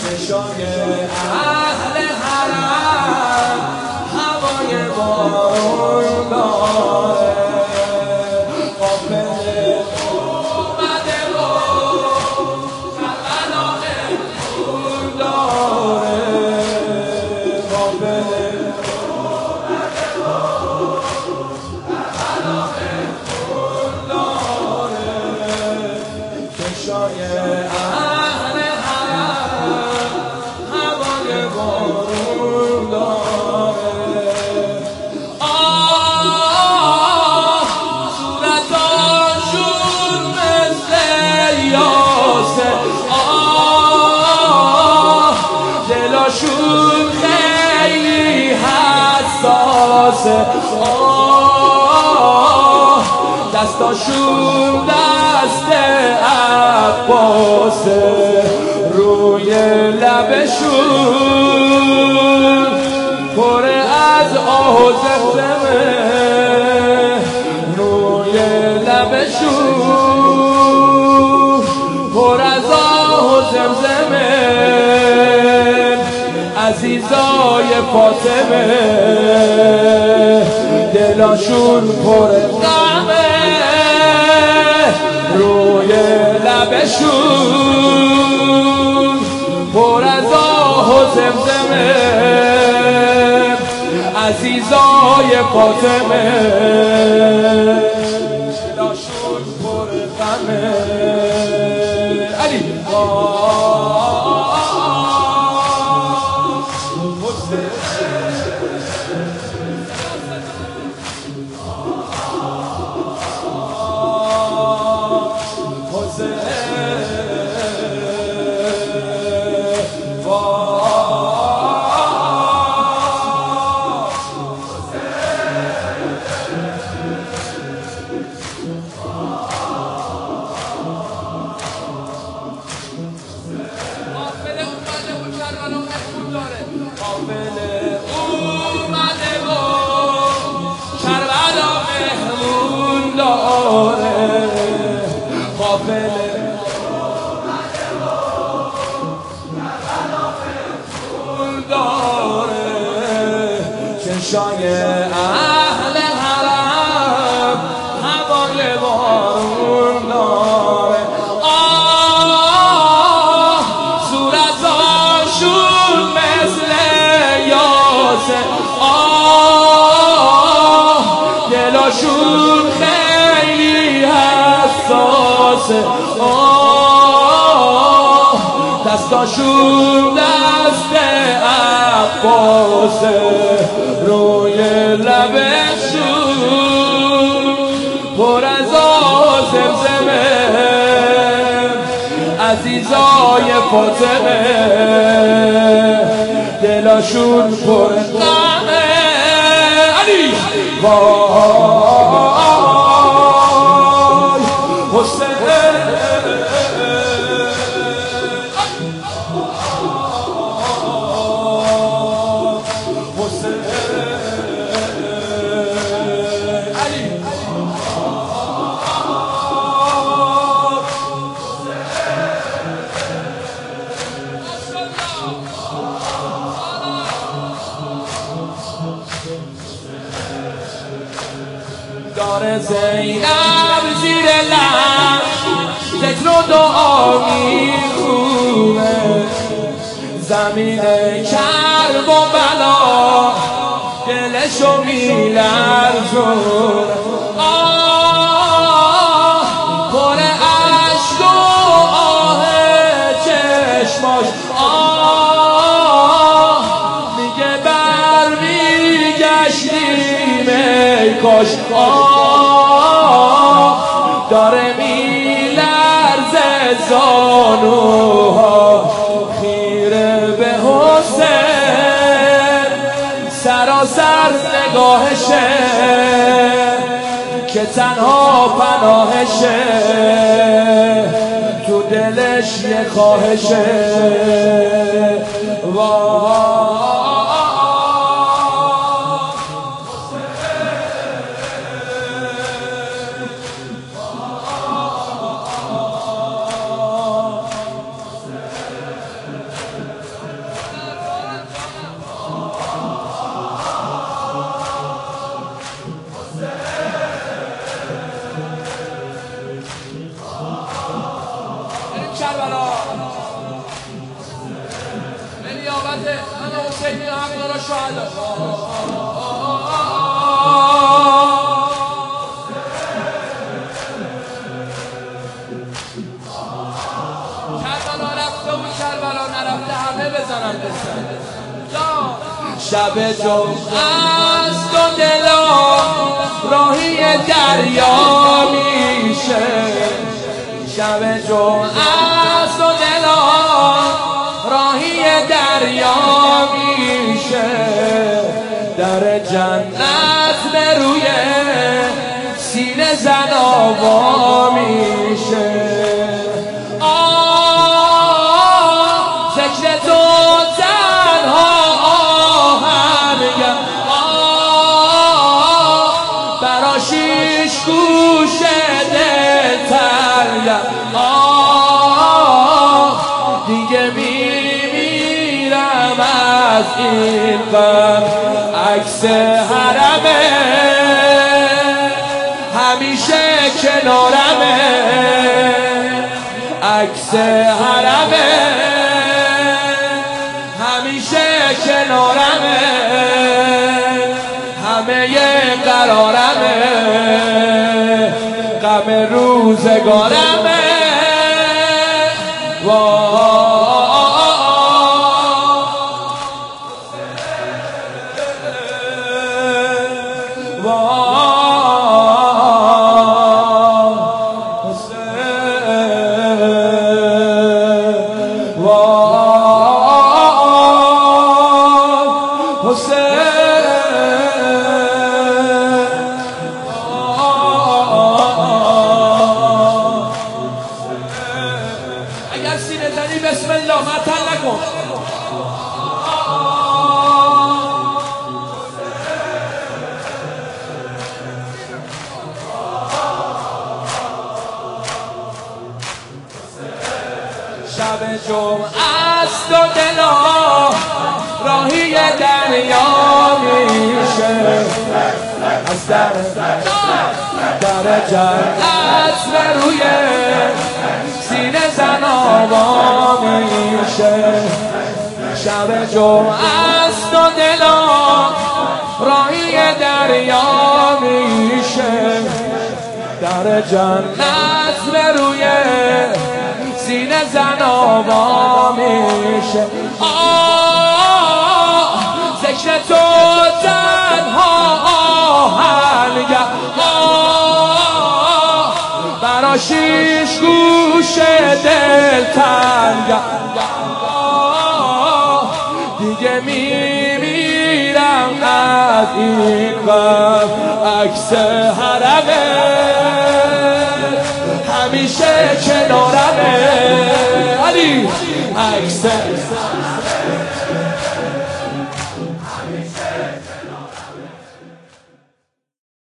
چشای اهل حرم هوای بارون داره قافله اومده و کربلای خون داره قافله اومده و کربلای خون داره چشای اهل حرم هوای بارون داره صورتاشون مثل یاسه دلاشون خیلی حساسه دستاشون دست عباسه روی لبشون پر از آه و زمزمه روی لبشون پر از آه و زمزمه عزیزای فاطمه دلاشون پر غمه روی لبشون پر از آه و زمزمه عزیزای فاطمه دلاشون پر غمه علی قافله اومده و کربلا مهمون داره قافله اومده و کربلا مهمون داره چشای اهل حرم هوای بارون داره صورتاشون مثل یاسه دلاشون خیلی حساسه دستاشون دست عباسه روی لبشون پر از آه زمزمه عزیزای فاطمه دلاشون پر غمه علی وای حسین داره زینب زیر لب ذکر و دعا میخونه زمین کرب و بلا دلشو میلرزونه پر عشق و آه چشماش میگه برمیگشتیم ای کاش داره میلرزه زانوها خیره به حسین سراسر نگاهشه که تنها پناهشه تو دلش یه خواهشه زیارت من حسینی حق را شهدا کربلا رفته و کربلا نرفته همه بزنم بزن شب جمعه است و دلا راهی دریا میشه شب جمعه است و دلا راهی دریا میشه در جنت به روی سینه زن آوا میشه ذکر تو تنها آهنگم برا شیش گوش دلتنگم دیگه میمیرم از این غم عکس حرمه همیشه کنارمه عکس حرمه همیشه کنارمه همه قرارمه غم روزگارمه اگر سینه زنی بسم الله معطل نکن شب جمعه است و دلا راهی دریا میشه از در جنت به روی سینه زن آوا میشه شب جمعه است و دلا راهی دریا میشه در جنت به روی سینه زن آوا میشه ذکر تو تنها آهنگم برا شیش گوش دلتنگم دیگه میمیرم از این غم عکس حرمه همیشه کنارمه علی عکس